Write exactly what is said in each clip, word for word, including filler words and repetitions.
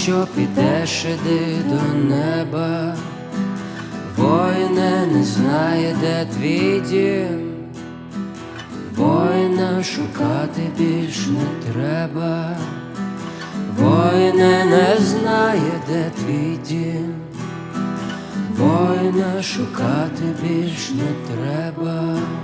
Якщо підеш, іди до неба, воїне, не знає, де твій дім, воїна шукати більш не треба, воїне, не знає, де твій дім, воїна шукати більш не треба.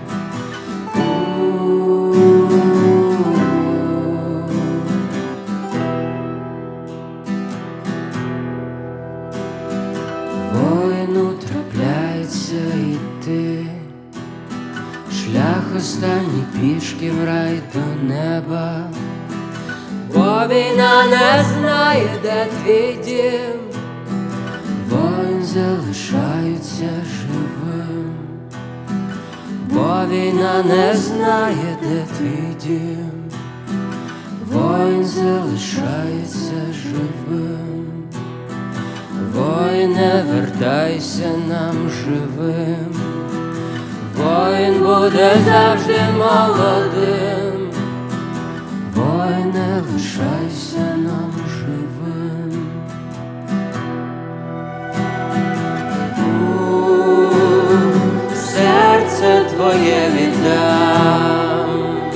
Воїну трапляється йти шлях останній пішки в рай до неба, бо війна не знає, де твій дім, воїн залишається живим, бо війна не знає, де твій дім, воїн залишається живим. Воїне, вертайся нам живим, воїн буде завжди молодим, воїне, лишайся нам живим. У серце твоє віддам,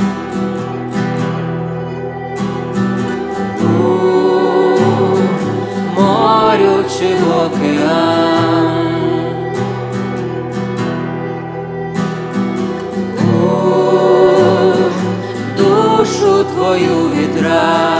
чи в океан, у душу твою відрам.